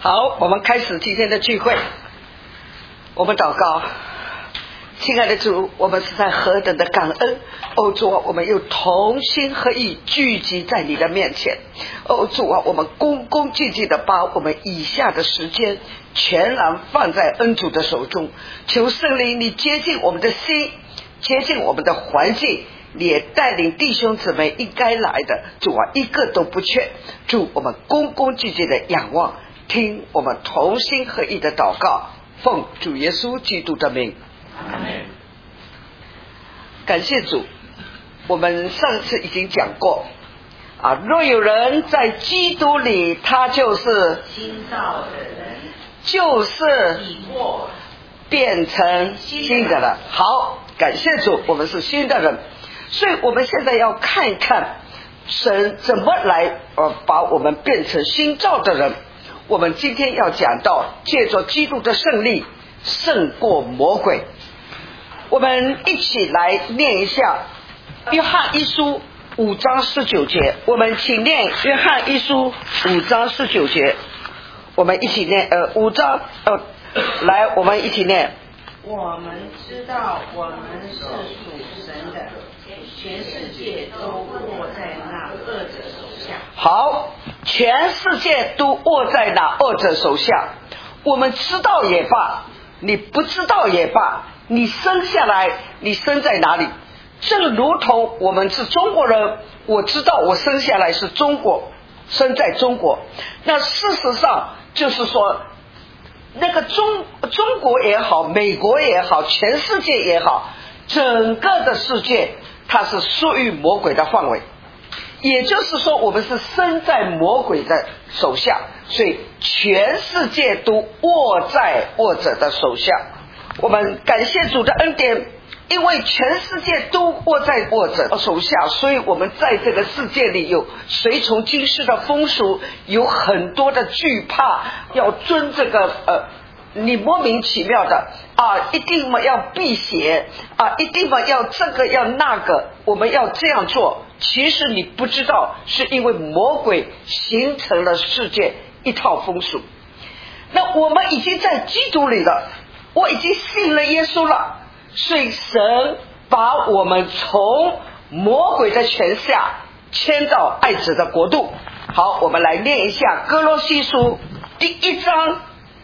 好，我们开始今天的聚会。我们祷告，亲爱的主，我们是在何等的感恩哦，主啊，我们又同心合意聚集在你的面前哦，主啊，我们恭恭敬敬的把我们以下的时间全然放在恩主的手中，求圣灵你接近我们的心，接近我们的环境，你也带领弟兄姊妹应该来的，主啊，一个都不缺。主，我们恭恭敬敬的仰望，听我们同心合意的祷告，奉主耶稣基督的名。感谢主，我们上次已经讲过啊，若有人在基督里，他就是新造的人， 就是已过变成新的了。好，感谢主，我们是新的人。所以我们现在要看一看神怎么来把我们变成新造的人。我们今天要讲到借着基督的胜利胜过魔鬼。我们一起来念一下约翰一书5章19节，我们请念约翰一书5章19节，我们一起念5章来，我们一起念。 我们知道我们是属神的，全世界都握在那恶者手下。 好，全世界都握在那恶者手下。我们知道也罢，你不知道也罢，你生下来你生在哪里？正如同我们是中国人，我知道我生下来是中国，生在中国。那事实上就是说，那个中国也好，美国也好，全世界也好，整个的世界它是属于魔鬼的范围。也就是说，我们是生在魔鬼的手下，所以全世界都握在恶者的手下。我们感谢主的恩典，因为全世界都握在恶者手下，所以我们在这个世界里有随从今世的风俗，有很多的惧怕，要遵这个你莫名其妙的一定嘛要避邪一定嘛要这个要那个，我们要这样做。其实你不知道，是因为魔鬼形成了世界一套风俗。那我们已经在基督里了，我已经信了耶稣了，所以神把我们从魔鬼的权下迁到爱子的国度。好，我们来念一下哥罗西书第一章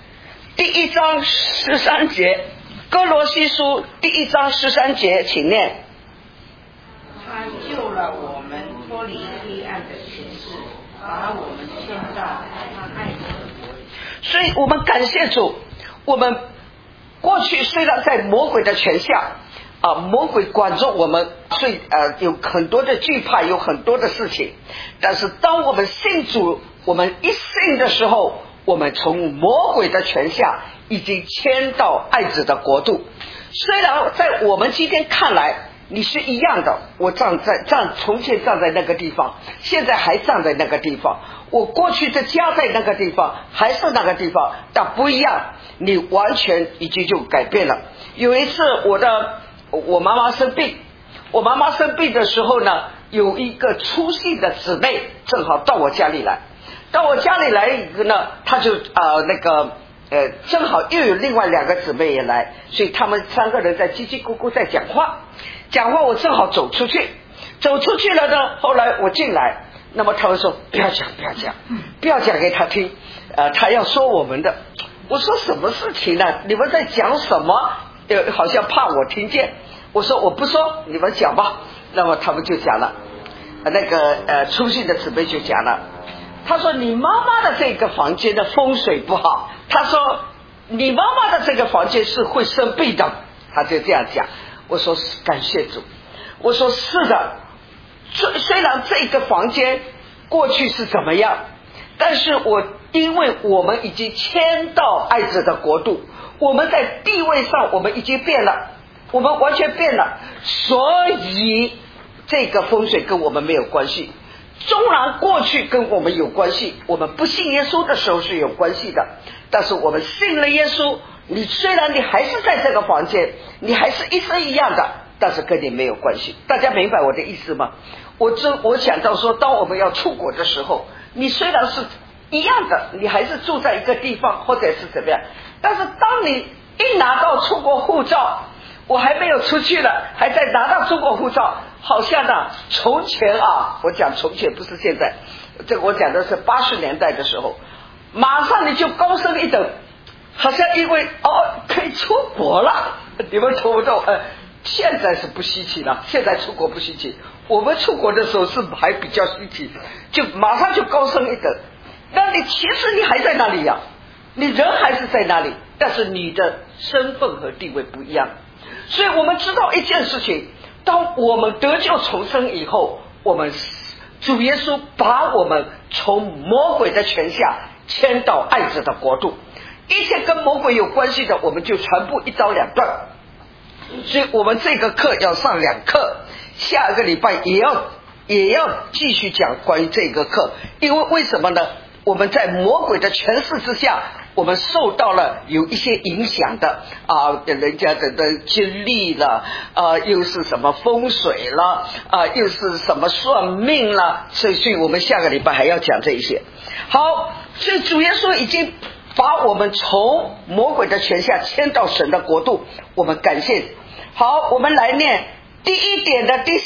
13节，哥罗西书第1章13节，请念。 他救了我们脱离黑暗的权势，把我们迁到他爱子的国里。 所以我们感谢主，我们过去虽然在魔鬼的权下魔鬼管着我们，所以有很多的惧怕，有很多的事情。但是当我们信主，我们一信的时候，我们从魔鬼的权下已经迁到爱子的国度。虽然在我们今天看来你是一样的，我从前站在那个地方，现在还站在那个地方，我过去的家在那个地方，还是那个地方，但不一样，你完全已经就改变了。有一次我妈妈生病，我妈妈生病的时候呢，有一个粗信的姊妹正好到我家里来，以后呢，他就正好又有另外2个姊妹也来，所以他们3个人在叽叽咕咕在讲话，我正好走出去了呢。后来我进来，那么他们说不要讲给他听，他要说我们的。我说什么事情呢？你们在讲什么？好像怕我听见。我说我不说，你们讲吧。那么他们就讲了，粗信的姊妹就讲了，他说你妈妈的这个房间的风水不好，他说你妈妈的这个房间是会生病的，他就这样讲。我说感谢主，我说是的，虽然这个房间过去是怎么样，但是因为我们已经迁到爱子的国度，我们在地位上我们已经变了，我们完全变了，所以这个风水跟我们没有关系。纵然过去跟我们有关系，我们不信耶稣的时候是有关系的，但是我们信了耶稣，虽然你还是在这个房间，你还是一生一样的，但是跟你没有关系。大家明白我的意思吗？我想到说，当我们要出国的时候，你虽然是一样的，你还是住在一个地方或者是怎么样。但是当你一拿到出国护照，我还没有出去了，还在拿到出国护照，好像呢，从前啊，我讲从前不是现在，这个我讲的是80年代的时候，马上你就高升一等，好像因为可以出国了，你们懂不懂？现在是不稀奇了，现在出国不稀奇，我们出国的时候是还比较稀奇，就马上就高升一等。那你其实你还在那里呀，你人还是在那里，但是你的身份和地位不一样。所以我们知道一件事情，当我们得救重生以后，我们主耶稣把我们从魔鬼的权下迁到爱子的国度，一切跟魔鬼有关系的我们就全部一刀两断。所以我们这个课要上2课，下个礼拜也要继续讲关于这个课。因为为什么呢？我们在魔鬼的权势之下，我们受到了有一些影响的人家的经历了又是什么风水了又是什么算命了，所以我们下个礼拜还要讲这一些。好，所以主耶稣已经把我们从魔鬼的权下迁到神的国度，我们感谢。好，我们来念第一点的第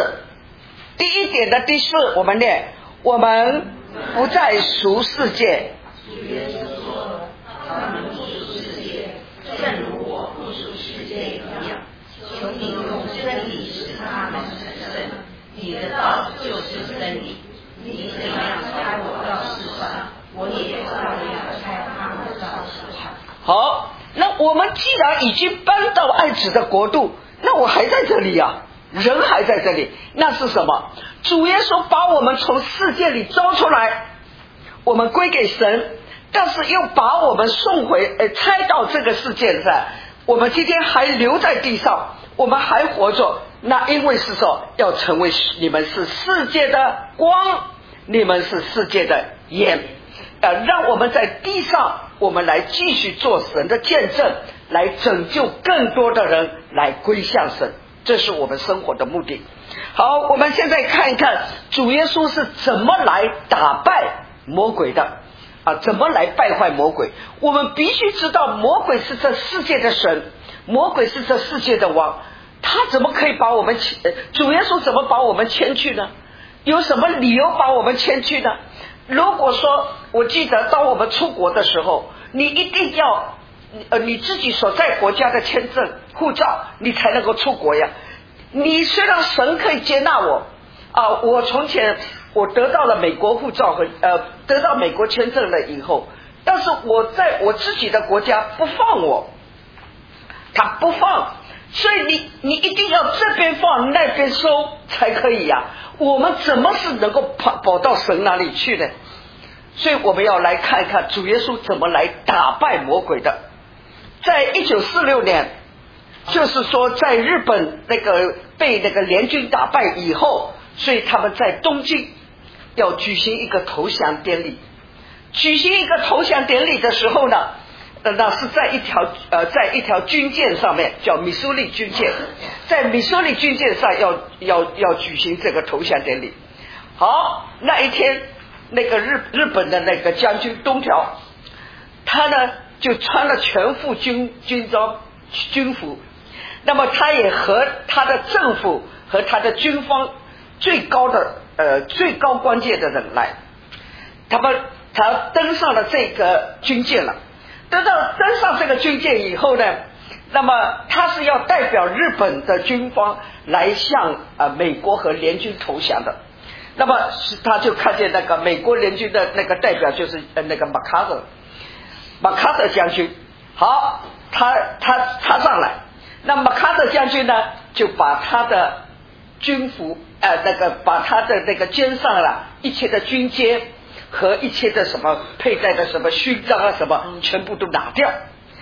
4，我们念：我们不再属世界。 主耶稣说：“他们不属世界，正如我不属世界一样。求你用真理使他们成圣。你的道就是真理。你怎样差我到世上，我也照样差他们到世上。” 好，那我们既然已经搬到爱子的国度，那我还在这里啊，人还在这里，那是什么？主耶稣把我们从世界里招出来，我们归给神，但是又把我们送回拆到这个世界上。我们今天还留在地上，我们还活着，那因为是说要成为你们是世界的光，你们是世界的盐，让我们在地上我们来继续做神的见证，来拯救更多的人来归向神，这是我们生活的目的。好，我们现在看一看主耶稣是怎么来打败魔鬼的怎么来败坏魔鬼。我们必须知道魔鬼是这世界的神，魔鬼是这世界的王，他怎么可以把我们主耶稣怎么把我们牵去呢？有什么理由把我们牵去呢？如果说我记得当我们出国的时候，你一定要你自己所在国家的签证护照你才能够出国呀。你虽然神可以接纳我我从前我得到了美国护照和得到美国签证了以后，但是我在我自己的国家不放我，他不放，所以你一定要这边放那边收才可以呀。我们怎么是能够跑到神那里去呢？所以我们要来看一看主耶稣怎么来打败魔鬼的。在1946年，就是说在日本被联军打败以后，所以他们在东京要举行一个投降典礼。举行一个投降典礼的时候呢，那是在一条军舰上面，叫密苏里军舰，在密苏里军舰上要举行这个投降典礼。好，那一天日本的将军东条，他呢就穿了全副军装军服，那么他也和他的政府和他的军方最高关键的人来，他登上了这个军舰了。登上这个军舰以后呢，那么他是要代表日本的军方来向美国和联军投降的。那么他就看见美国联军的代表就是马卡特将军。好，他上来，那马卡特将军呢就把他的军服把他的肩上一切的军阶和一切的什么佩戴的什么勋章什么全部都拿掉。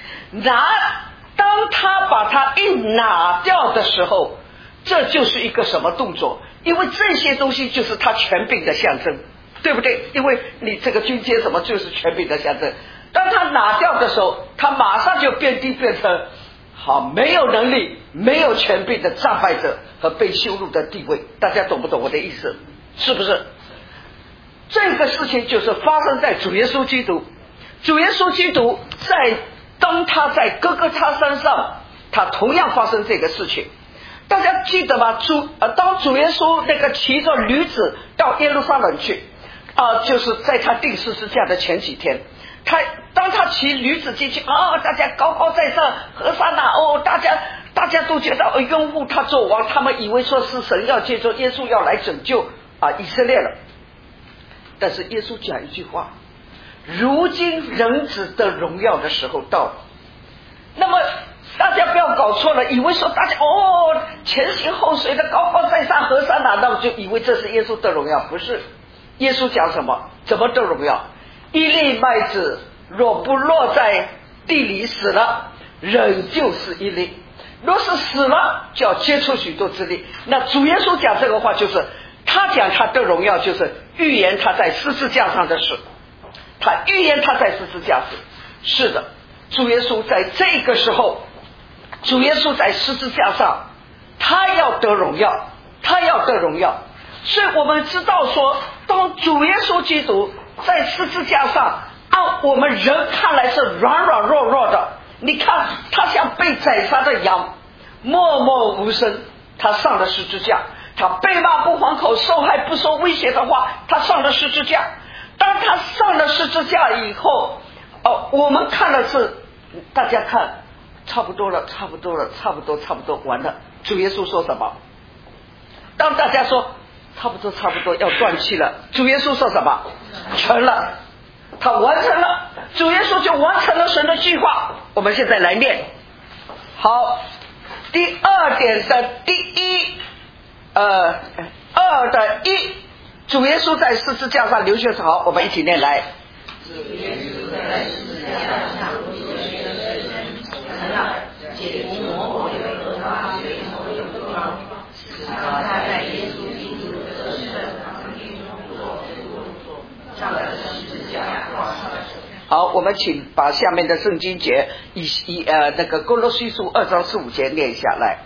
当他把它一拿掉的时候，这就是一个什么动作？因为这些东西就是他权柄的象征，对不对？因为你这个军阶什么就是权柄的象征。当他拿掉的时候，他马上就变成没有能力没有权柄的战败者和被羞辱的地位。大家懂不懂我的意思？是不是？ 这个事情就是发生在主耶稣基督。主耶稣基督当他在哥哥他山上，他同样发生这个事情。大家记得吗？当主耶稣那个骑着驴子到耶路撒冷去，就是在他钉十字架的前几天，当他骑驴子进去，大家高高在上，和散那，大家都觉得拥护他做王，他们以为说是神要借着耶稣要来拯救以色列了。但是耶稣讲一句话：如今人子的荣耀的时候到了。那么大家不要搞错了，以为说大家前行后随的高高在上，和散那，那就以为这是耶稣的荣耀。不是，耶稣讲什么？怎么的荣耀？一粒麦子若不落在地里死了，仍旧是一粒；若是死了，就要结出许多之粒。那主耶稣讲这个话，就是他讲他的荣耀，就是预言他在十字架上的事。他预言他在十字架上。是的，主耶稣在这个时候，主耶稣在十字架上，他要得荣耀，他要得荣耀。所以我们知道说，当主耶稣基督在十字架上，按我们人看来是软软弱弱的，你看他像被宰杀的羊，默默无声，他上了十字架。他被骂不还口，受害不说威胁的话，他上了十字架。当他上了十字架以后，我们看的是，大家看差不多了，差不多了，差不多完了。主耶稣说什么？当大家说差不多要断气了，主耶稣说什么？成了，他完成了。主耶稣就完成了神的计划。我们现在来念。好，第二点的第一2的1，主耶稣在十字架上流血。好，我们一起念来。 主耶稣在十字架上流血成了解除魔鬼和他最后的不光，使他在耶稣基督得胜的命中做上了十字架挂上了。 好，我们请把下面的圣经节那个哥罗西书2章15节念下来。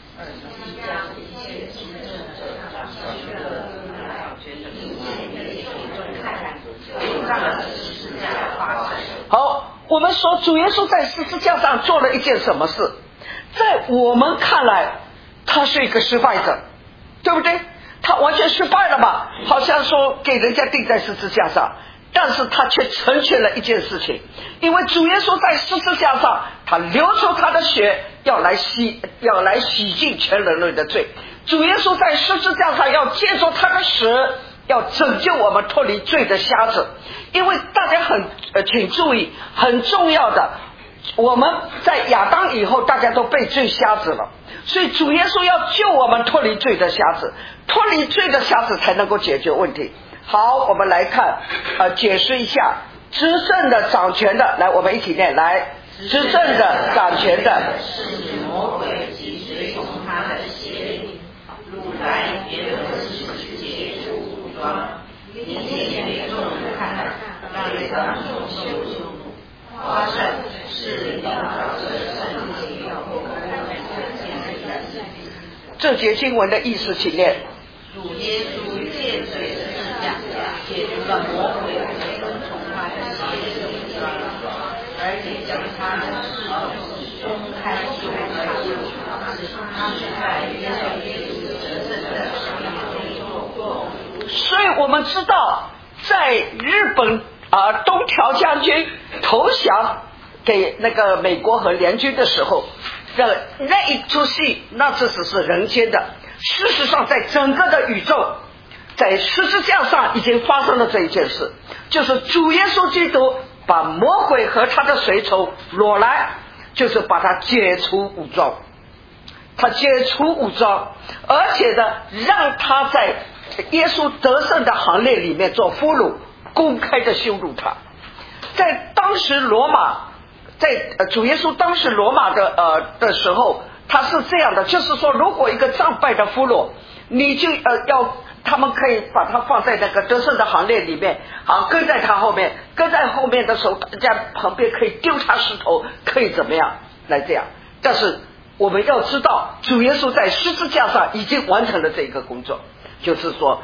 好，我们说主耶稣在十字架上做了一件什么事？在我们看来，他是一个失败者，对不对？他完全失败了吧？好像说给人家钉在十字架上，但是他却成全了一件事情，因为主耶稣在十字架上，他流出他的血，要来洗净全人类的罪。主耶稣在十字架上要借助他的死，要拯救我们脱离罪的瞎子。因为大家请注意，很重要的，我们在亚当以后，大家都被罪瞎子了，所以主耶稣要救我们脱离罪的瞎子，脱离罪的瞎子才能够解决问题。好，我们来看解释一下执政的掌权的，来，我们一起念来。执政的掌权的是魔鬼及随从他的邪灵，如来别的是解除武装，明显给众人看，让当众羞辱，夸胜是领导者圣洁。 这节经文的意思，请念。 主耶稣借罪的十字架，解除了魔鬼和跟从他的邪灵，而且将他的侍从公开羞辱，使他们在耶稣得胜的生命中做。 所以我们知道，在日本东条将军投降给那个美国和联军的时候，那一出戏，那这只是人间的。事实上，在整个的宇宙，在十字架上已经发生了这一件事，就是主耶稣基督把魔鬼和他的随从掳来，就是把他解除武装，他解除武装，而且呢，让他在耶稣得胜的行列里面做俘虏，公开的羞辱他。在当时罗马，在主耶稣当时罗马的时候，他是这样的，就是说，如果一个战败的俘虏，你就他们可以把他放在那个得胜的行列里面，好，跟在他后面，跟在后面的时候，大家旁边可以丢他石头，可以怎么样来这样。但是我们要知道，主耶稣在十字架上已经完成了这个工作，就是说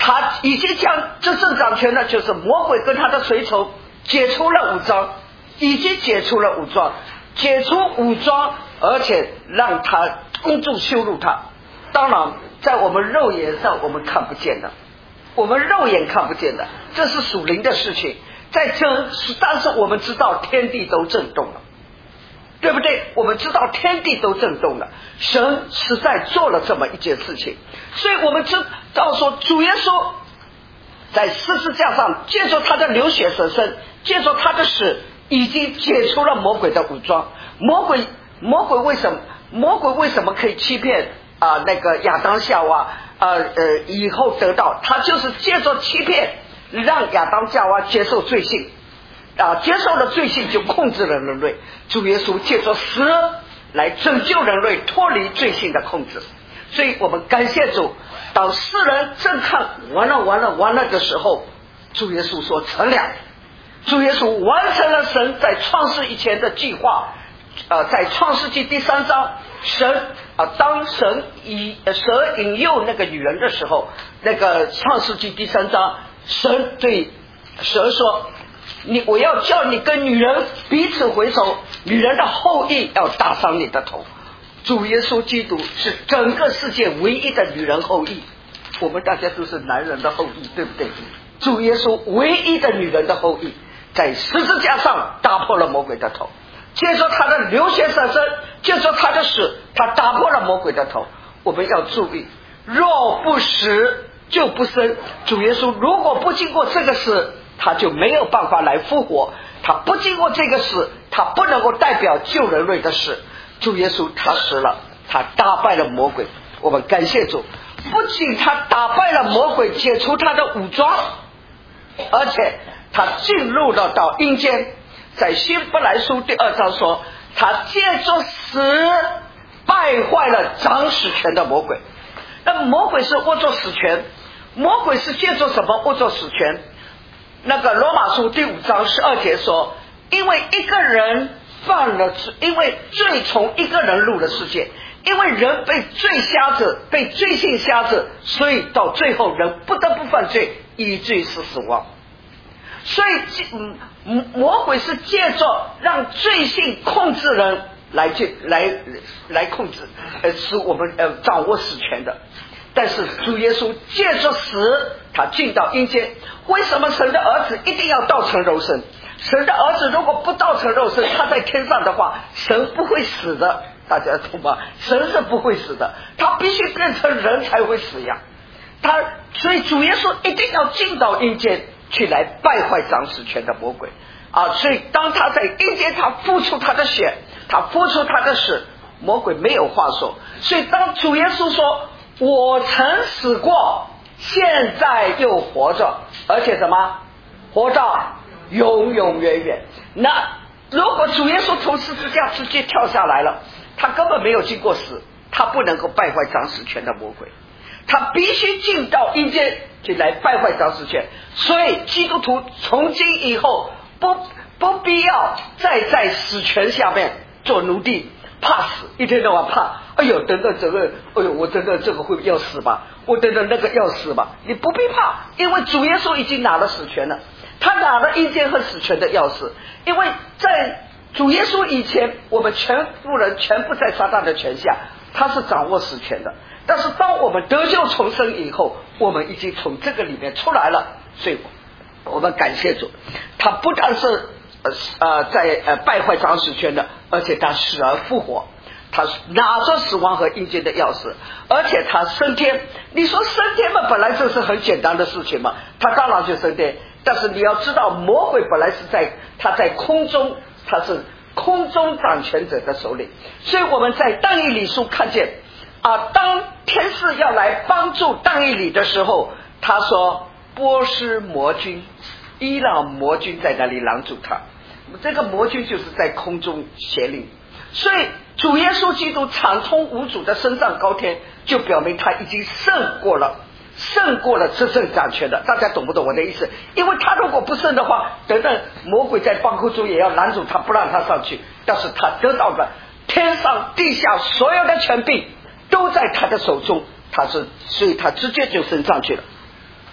他已经将执政掌权的，就是魔鬼跟他的随从解除了武装，已经解除了武装，解除武装，而且让他公众羞辱他。当然在我们肉眼上我们看不见的，我们肉眼看不见的，这是属灵的事情。但是我们知道天地都震动了，对不对？我们知道天地都震动了，神实在做了这么一件事情。所以我们知道说，主耶稣在十字架上借着他的流血舍身，借着他的死，已经解除了魔鬼的武装。魔鬼为什么可以欺骗那个亚当夏娃以后得到？他就是借着欺骗，让亚当夏娃接受罪性接受了罪性就控制了人类。主耶稣借着死来拯救人类，脱离罪性的控制。所以我们感谢主，当世人正看完了的时候，主耶稣说成了。主耶稣完成了神在创世以前的计划。在创世纪第3章，当蛇引诱那个女人的时候，那个创世纪第3章，神对蛇说，我要叫你跟女人彼此回仇，女人的后裔要打伤你的头。主耶稣基督是整个世界唯一的女人后裔，我们大家都是男人的后裔，对不对？主耶稣唯一的女人的后裔，在十字架上打破了魔鬼的头，借着他的流血舍身，借着他的死，他打破了魔鬼的头。我们要注意，若不死就不生。主耶稣如果不经过这个死，他就没有办法来复活，他不经过这个死，他不能够代表救人类的死。主耶稣他死了，他打败了魔鬼。我们感谢主，不仅他打败了魔鬼，解除他的武装，而且他进入了到阴间。在希伯来书第2章说，他借着死败坏了掌死权的魔鬼。那魔鬼是握着死权，魔鬼是借着什么握着死权？那个罗马书第5章12节说，因为一个人犯了罪，因为罪从一个人入了世界，因为人被罪瞎子，被罪性瞎子，所以到最后人不得不犯罪，以至于是死亡。所以魔鬼是借着让罪性控制人来控制使我们掌握死权的。但是主耶稣借着死，他进到阴间。为什么神的儿子一定要道成肉身？神的儿子如果不道成肉身，他在天上的话，神不会死的，大家懂吗？神是不会死的，他必须变成人才会死呀。所以主耶稣一定要进到阴间去来败坏掌死权的魔鬼所以当他在阴间，他付出他的血，他付出他的死，魔鬼没有话说。所以当主耶稣说我曾死过，现在又活着，而且什么活到永永远远。那如果主耶稣从十字架直接跳下来了，他根本没有经过死，他不能够败坏掌死权的魔鬼，他必须进到阴间去来败坏掌死权。所以基督徒从今以后不必要再在死权下面做奴隶，怕死，一天到晚怕，哎呦等等这个，哎呦我等等这个会要死吧，我等等那个要死吧。你不必怕，因为主耶稣已经拿了死权了，他拿了阴间和死权的钥匙。因为在主耶稣以前，我们全部人全部在撒旦的权下，他是掌握死权的。但是当我们得救重生以后，我们已经从这个里面出来了。所以我们感谢主，他不但是在败坏掌死权的，而且他死而复活，他拿着死亡和阴间的钥匙，而且他升天。你说升天嘛，本来就是很简单的事情嘛，他当然就升天。但是你要知道，魔鬼本来是他在空中，他是空中掌权者的首领。所以我们在但以理书看见当天使要来帮助但以理的时候，他说波斯魔军、伊朗魔军在那里拦住他。这个魔军就是在空中协领。所以主耶稣基督畅通无阻的升上高天，就表明他已经胜过了执政掌权的。大家懂不懂我的意思？因为他如果不胜的话，等等魔鬼在半空中也要拦住他，不让他上去。但是他得到了天上地下所有的权柄都在他的手中，所以他直接就升上去了。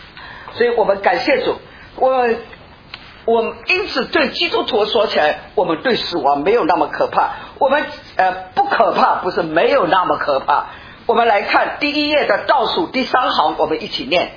所以我们感谢主。我们因此对基督徒说起来，我们对死亡没有那么可怕。我们不可怕，不是没有那么可怕。我们来看第一页的倒数第3行，我们一起念。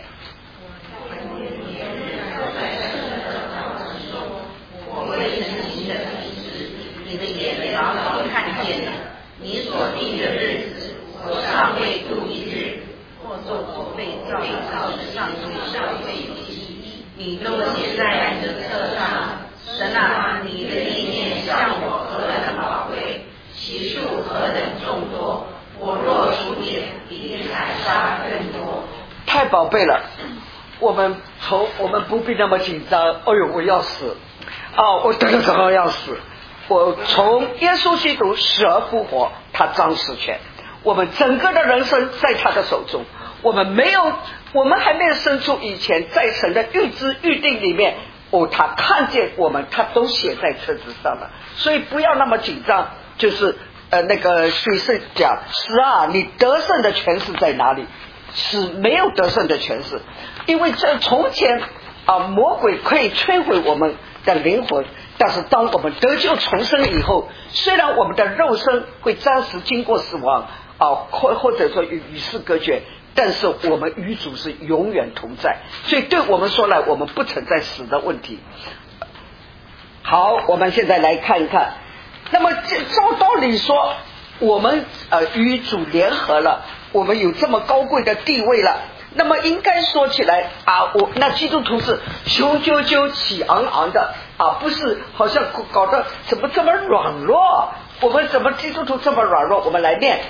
我为神行的启示，你的眼牢牢看见了。你所定的日子，我尚未度一日，或做我被造的上未有期，你都写在你的册上。神啊，你的意念向我何等宝贵，其数何等众多，我若数点，比海沙更多。 太宝贝了，我们不必那么紧张。哎呦，我要死我得了什么要死？我从耶稣基督死而复活，他掌死权，我们整个的人生在他的手中。我们还没有生出以前，在神的预知预定里面，他看见我们，他都写在册子上了。所以不要那么紧张。就是那个水是讲死啊，你得胜的权势在哪里？死没有得胜的权势，因为这从前魔鬼可以摧毁我们的灵魂，但是当我们得救重生以后，虽然我们的肉身会暂时经过死亡或者说与世隔绝，但是我们与主是永远同在。所以对我们说来，我们不存在死的问题。好，我们现在来看一看，那么照道理说，我们与主联合了，我们有这么高贵的地位了，那么应该说起来那基督徒是雄赳赳气昂昂的不是好像搞得怎么这么软弱。我们怎么基督徒这么软弱？我们来念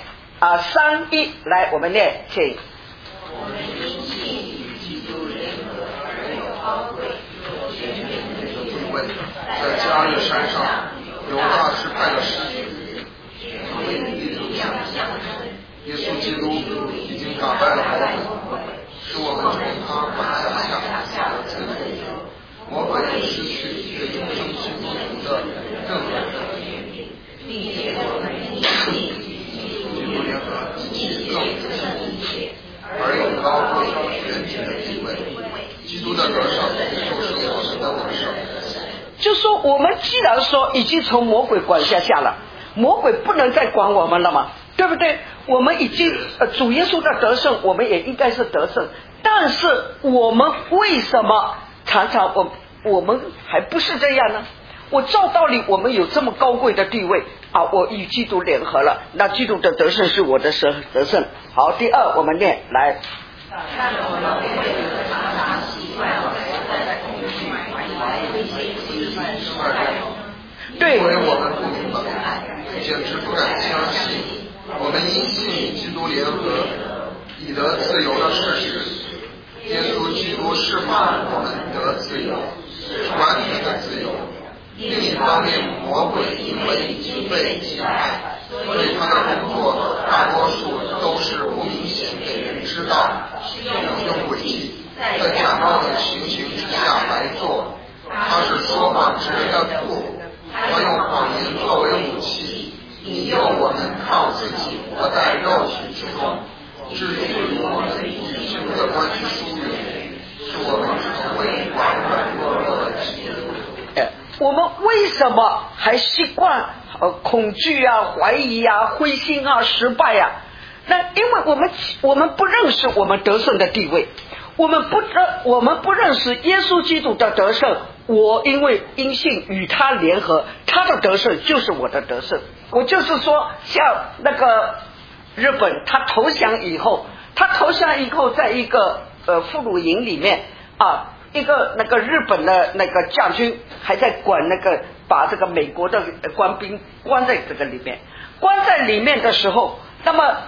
3、1，来，我们念，请。 我们因信与基督联合而有高贵有权柄的地位， 在加略山上有大支派的狮子， 为力量象征。 耶稣基督已经打败了魔鬼，使我们从他管辖下得自由。魔鬼已失去对永生基督徒的任何权柄， 并且我们因信与基督联合，既更胜一切， 而有高贵全体的地位。基督的得胜就是我们的得胜。 就说我们既然说已经从魔鬼管辖下了，魔鬼不能再管我们了吗？对不对？我们已经主耶稣的得胜，我们也应该是得胜。但是我们为什么常常我们还不是这样呢？我照道理我们有这么高贵的地位我与基督联合了，那基督的得胜是我的得胜。好，第2我们念来。 但我们为了常常习惯在恐惧怀疑一些奇怪对， 因为我们不明白，简直不敢相信，我们因信与基督联合以得自由的事实。耶稣基督释放我们得自由，是完全的自由。另一方面，魔鬼因为已经被击败，所以他的工作大多数都是不明显给人知道，用诡计在假冒的情形之下来做。他是说谎之人的父，他用谎言作为武器，引诱我们靠自己活在肉体之中，至于我们与基督的关系疏远，使我们成为软弱的基督徒。 我们为什么还习惯恐惧怀疑灰心失败那因为我们不认识我们得胜的地位，我们不认识耶稣基督的得胜。我因为因信与他联合，他的得胜就是我的得胜。我就是说，像那个日本，他投降以后，在一个俘虏营里面一个那个日本的那个将军还在管把这个美国的官兵关在这个里面，关在里面的时候，那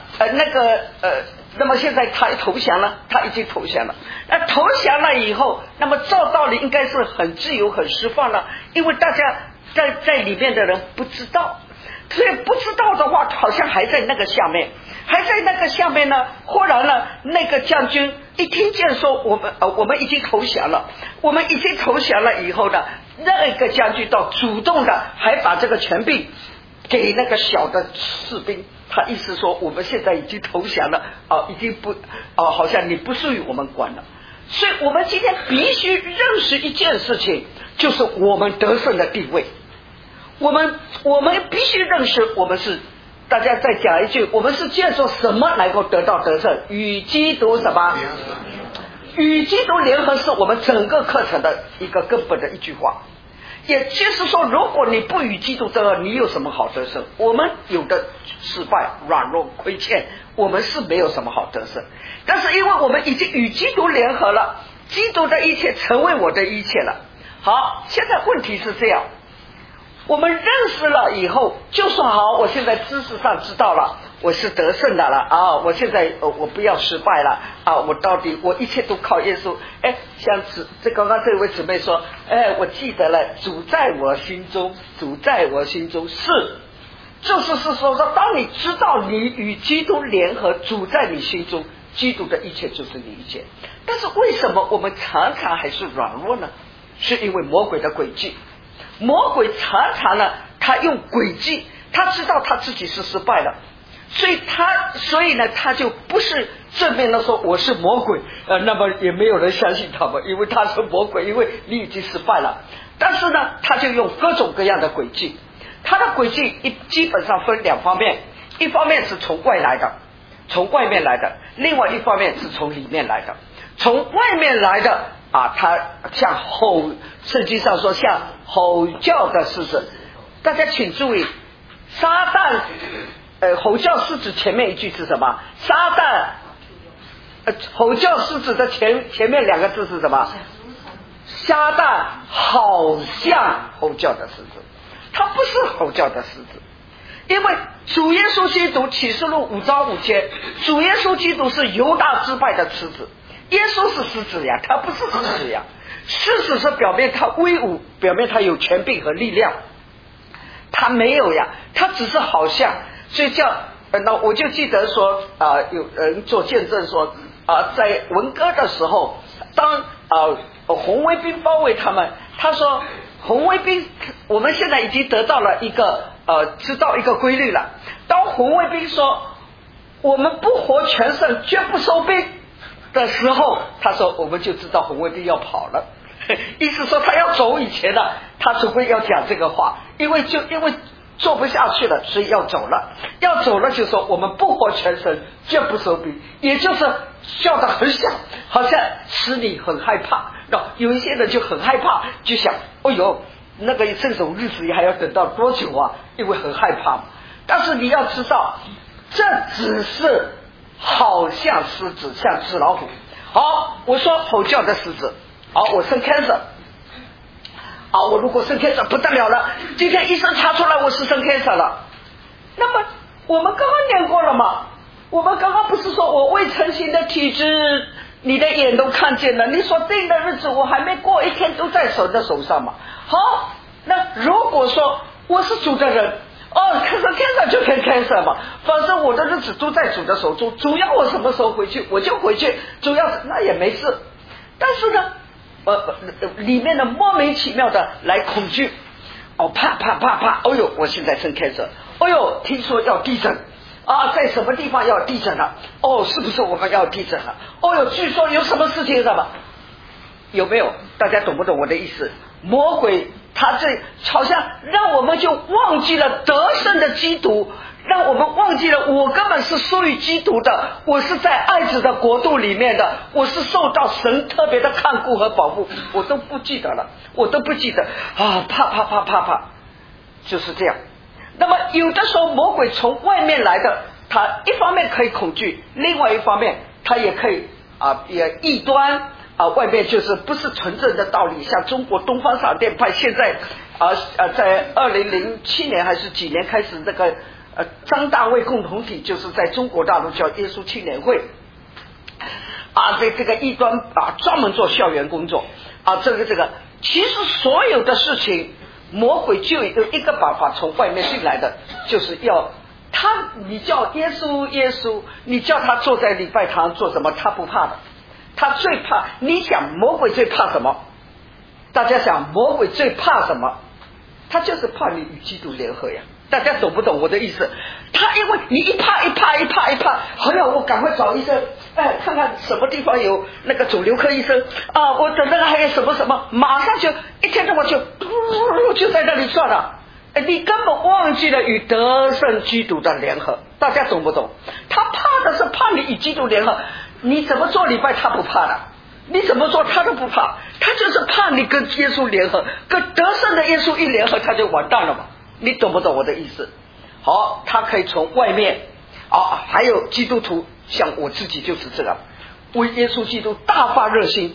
么现在他投降了，他已经投降了。那投降了以后，那么照道理应该是很自由很释放了，因为大家在里面的人不知道，所以不知道的话好像还在那个下面呢。忽然呢，那个将军一听见说我们已经投降了，以后呢，那个将军倒主动的还把这个权柄给那个小的士兵，他意思说我们现在已经投降了已经不好像你不属于我们管了。 所以我们今天必须认识一件事情，就是我们得胜的地位。我们必须认识，我们是，大家再讲一句，我们是借助什么能够得到得胜？与基督什么？与基督联合是我们整个课程的一个根本的一句话。也就是说，如果你不与基督联合，你有什么好得胜？我们有的失败、软弱、亏欠，我们是没有什么好得胜。但是因为我们已经与基督联合了，基督的一切成为我的一切了。好，现在问题是这样，我们认识了以后，就说好，我现在知识上知道了，我是得胜的了啊！我现在我不要失败了啊！我到底我一切都靠耶稣。像刚刚这位姊妹说，我记得了，主在我心中，主在我心中就是说，当你知道你与基督联合，主在你心中，基督的一切就是你一切。但是为什么我们常常还是软弱呢？是因为魔鬼的诡计。魔鬼常常呢，他用诡计，他知道他自己是失败了，所以呢，他就不是正面的说我是魔鬼，那么也没有人相信他们，因为他是魔鬼，因为你已经失败了。但是呢，他就用各种各样的诡计，他的诡计基本上分两方面，一方面是从外来的，从外面来的，另外一方面是从里面来的。从外面来的他像圣经上说像吼叫的狮子。大家请注意，撒旦吼叫狮子前面一句是什么？撒旦吼叫狮子的前面两个字是什么？撒旦好像吼叫的狮子，它不是吼叫的狮子。因为主耶稣基督启示录5章5节，主耶稣基督是犹大支派的狮子，耶稣是狮子呀，他不是狮子呀。狮子是表面他威武，表面他有权柄和力量，他没有呀，他只是好像。所以那我就记得说有人做见证说在文革的时候，当红卫兵包围他们，他说红卫兵，我们现在已经得到了一个知道一个规律了。当红卫兵说我们不活全胜，绝不收兵的时候，他说我们就知道红卫兵要跑了。意思说他要走以前呢，他除非要讲这个话，因为做不下去了，所以要走了。要走了就说我们不活全身，绝不收兵，也就是笑得很响，好像使你很害怕。有一些人就很害怕，就想哎呦，那个这种日子还要等到多久啊？因为很害怕。但是你要知道，这只是好像狮子，像只老虎。好，我说吼叫的狮子，好，我生 cancer， 我如果生 cancer 不得了了，今天医生查出来我是生 cancer 了，那么我们刚刚念过了嘛？我们刚刚不是说我未成型的体质，你的眼都看见了，你所定的日子我还没过，一天都在神的手上嘛。好，那如果说我是主的人，cancer 就看 cancer 嘛，反正我的日子都在主的手中，主要我什么时候回去我就回去，主要那也没事。但是呢里面的莫名其妙的来恐惧，怕，哎呦我现在生 cancer， 哎呦听说要地震在什么地方要地震了，是不是我们要地震了，据说有什么事情什么，有没有？大家懂不懂我的意思？魔鬼他这好像让我们就忘记了得胜的基督，让我们忘记了我根本是属于基督的，我是在爱子的国度里面的，我是受到神特别的看顾和保护，我都不记得了，怕，就是这样。那么有的时候魔鬼从外面来的，他一方面可以恐惧，另外一方面他也可以也异端外面就是不是纯正的道理。像中国东方闪电派现在在2007年还是几年开始这个张大卫共同体，就是在中国大陆叫耶稣青年会这个异端专门做校园工作这个其实所有的事情魔鬼就有一个办法从外面进来的，就是要你叫耶稣，你叫他坐在礼拜堂做什么他不怕的，他最怕。你想魔鬼最怕什么？大家想魔鬼最怕什么？他就是怕你与基督联合呀。大家懂不懂我的意思？ 他因为你一怕，好呀，我赶快找医生，看看什么地方有那个肿瘤科医生啊，我等那个还有什么，马上就一天到晚就在那里算了。你根本忘记了与得胜基督的联合，大家懂不懂？他怕的是怕你与基督联合，你怎么做礼拜他不怕的，你怎么做他都不怕，他就是怕你跟耶稣联合，跟得胜的耶稣一联合他就完蛋了嘛，你懂不懂我的意思？好，他可以从外面还有基督徒，像我自己就是这个，为耶稣基督大发热心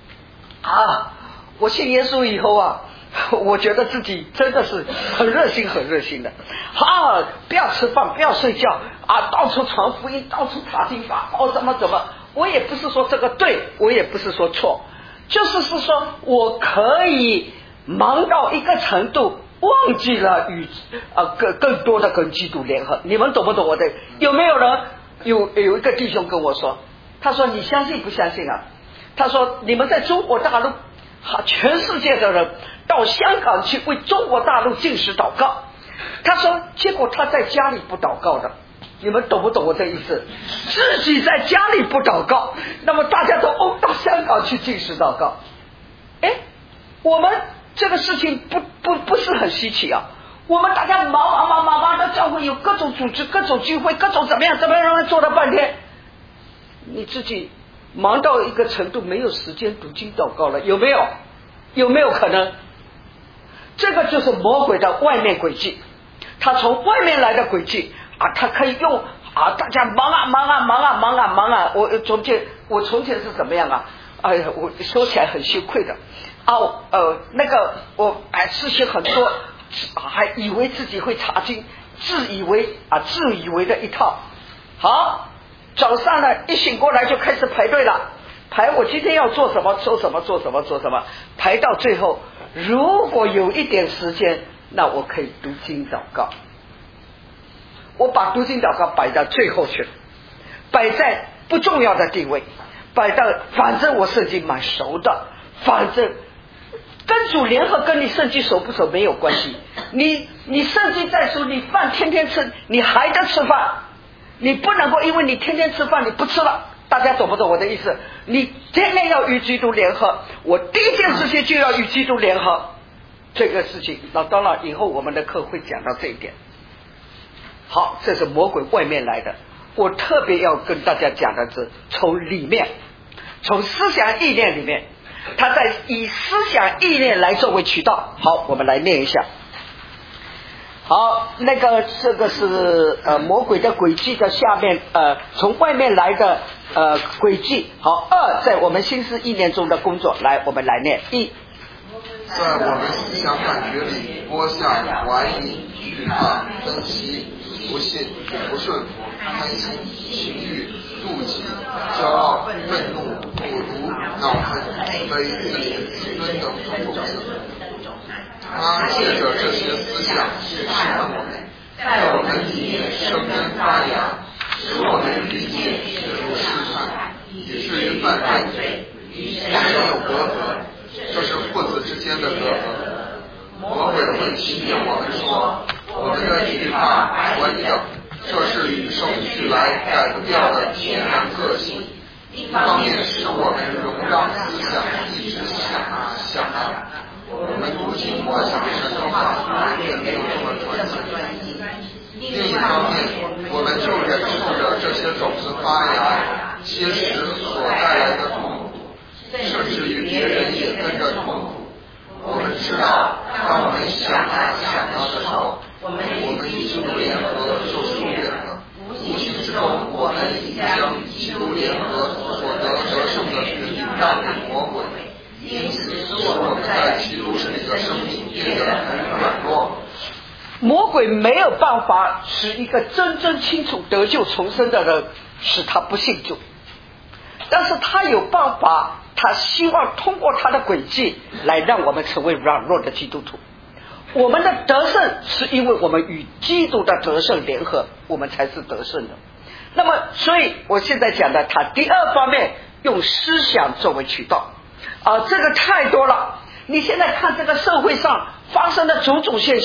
我信耶稣以后我觉得自己真的是很热心的不要吃饭，不要睡觉到处传福音，到处查经法怎么，我也不是说这个对，我也不是说错，就是说我可以忙到一个程度，忘记了与更多的跟基督联合。你们懂不懂我的？有没有人有一个弟兄跟我说，他说你相信不相信啊？他说你们在中国大陆全世界的人到香港去为中国大陆禁食祷告，他说结果他在家里不祷告的，你们懂不懂我的意思？自己在家里不祷告，那么大家都到香港去禁食祷告。我们这个事情不是很稀奇啊，我们大家忙的，教会有各种组织，各种聚会，各种怎么样做了半天，你自己忙到一个程度没有时间读经祷告了，有没有可能？这个就是魔鬼的外面诡计，他从外面来的诡计他可以用大家忙我从前是怎么样我说起来很羞愧的那个我事情很多，还以为自己会查经，自以为的一套。好，早上呢一醒过来就开始排队了，排我今天要做什么，排到最后，如果有一点时间，那我可以读经祷告。我把读经祷告摆到最后去了，摆在不重要的地位，摆到反正我圣经蛮熟的，反正跟主联合跟你圣经熟不熟没有关系。你圣经再熟，你饭天天吃，你还得吃饭，你不能够因为你天天吃饭你不吃了。大家懂不懂我的意思？你天天要与基督联合，我第一件事情就要与基督联合这个事情。那当然以后我们的课会讲到这一点。好，这是魔鬼外面来的，我特别要跟大家讲的是从里面，从思想意念里面，他在以思想意念来作为渠道。好，我们来念一下。好，这个是魔鬼的诡计的下面从外面来的诡计。好，在我们心思意念中的工作。来，我们来念。一， 在我们思想感觉里播下怀疑、惧怕、分析、不信、不顺服、贪心、情欲、妒忌、骄傲、愤怒、苦毒、恼恨、自卑、自怜、自尊等种子。他借着这些思想试探我们，在我们里面生根发芽，使我们遇见陷入试探，以至于犯罪，与神有隔阂。这是父子之间的隔阂。魔鬼会欺骗我们说，我们的惧怕、怀疑等，这是与生俱来改不掉的天然个性。一方面使我们容让思想一直想我们读经默想神的话也没有这么专心。另一方面，我们就忍受着这些种子发芽结实所带来的痛苦，甚至于别人也跟着痛苦。我们知道，当我们想的时候，我们与基督联合就疏远了。无形之中，我们已将与基督联合所得胜的权柄让给魔鬼。因此使我们在基督里的生命变得很软弱。 魔鬼没有办法使一个真正清楚得救重生的人使他不信主，但是他有办法，他希望通过他的诡计来让我们成为软弱的基督徒。我们的得胜是因为我们与基督的得胜联合，我们才是得胜的。那么所以我现在讲的他第二方面用思想作为渠道这个太多了。你现在看这个社会上发生的种种现象，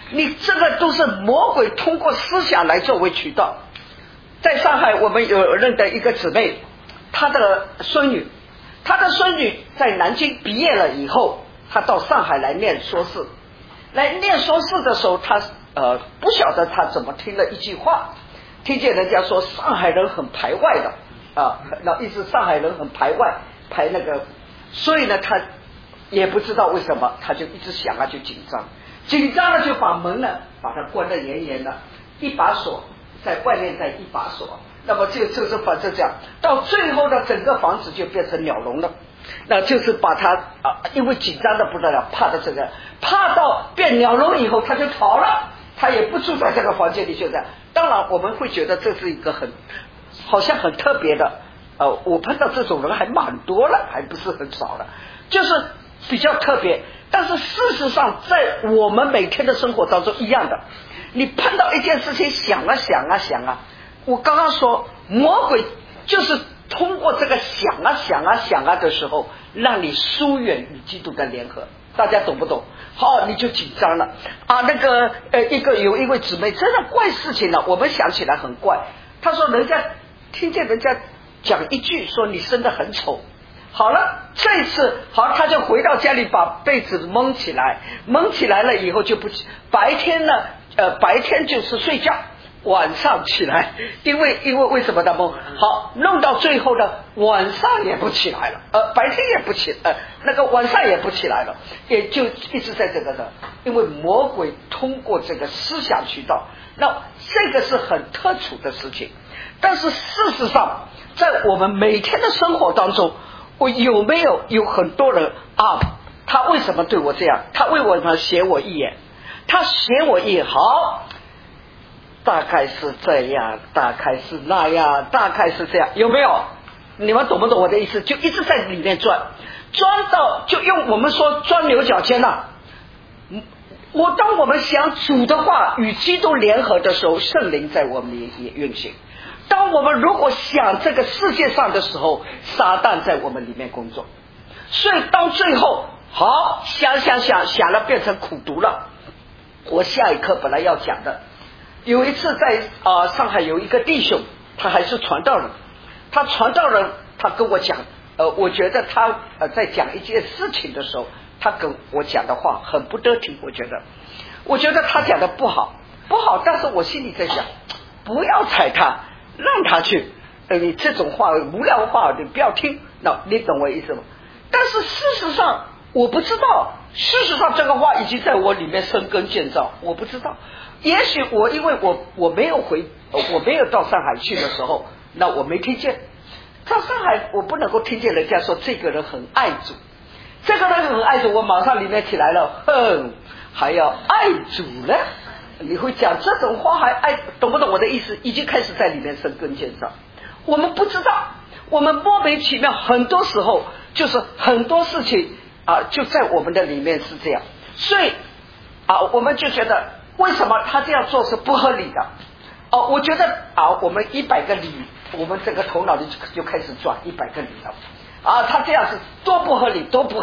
你这个都是魔鬼通过思想来作为渠道。在上海我们有认得一个姊妹，她的孙女在南京毕业了以后，她到上海来念硕士。来念硕士的时候，她不晓得她怎么听了一句话，听见人家说上海人很排外的那意思上海人很排外，排那个，所以呢她也不知道为什么，她就一直想就紧张了，就把门呢把它关得严严的，一把锁在外面，再一把锁，那么就是反正这样，到最后呢整个房子就变成鸟笼了。那就是把他因为紧张的不得了，怕到变鸟笼以后他就逃了，他也不住在这个房间里，就这样。当然我们会觉得这是一个好像很特别的我碰到这种人还蛮多了，还不是很少了，就是比较特别。但是事实上在我们每天的生活当中一样的，你碰到一件事情想我刚刚说魔鬼就是通过这个想的时候，让你疏远与基督的联合，大家懂不懂？好，你就紧张了有一位姊妹真的怪事情了，我们想起来很怪。她说听见人家讲一句说你生得很丑，好了，这一次好，她就回到家里把被子蒙起来了以后就不白天就是睡觉，晚上起来，因为为什么他们好弄到最后呢？晚上也不起来了，白天也不起，那个晚上也不起来了，也就一直在这个的，因为魔鬼通过这个思想渠道，那这个是很特殊的事情。但是事实上，在我们每天的生活当中，我有没有很多人他为什么对我这样？他为什么斜我一眼？他斜我一眼，好。大概是这样，大概是那样，大概是这样，有没有？你们懂不懂我的意思？就一直在里面钻到，就用我们说钻牛角尖了。当我们想主的话与基督联合的时候，圣灵在我们里也运行。当我们如果想这个世界上的时候，撒旦在我们里面工作。所以到最后，好想了变成苦毒了。我下一课本来要讲的。有一次在上海有一个弟兄，他还是传道人，他跟我讲我觉得他在讲一件事情的时候，他跟我讲的话很不得体，我觉得他讲的不好，但是我心里在想，不要睬他，让他去你这种话无聊话你不要听，那你懂我意思吗？但是事实上我不知道，这个话已经在我里面生根建造，我不知道。也许因为我没有到上海去的时候，那我没听见。到上海我不能够听见人家说这个人很爱主，我马上里面起来了，还要爱主呢？你会讲这种话还爱，懂不懂我的意思？已经开始在里面生根建造。我们不知道，我们莫名其妙，很多时候就是很多事情就在我们的里面是这样，所以我们就觉得为什么他这样做是不合理的？我觉得我们100个理，我们这个头脑里就开始转100个理了。他这样是多不合理，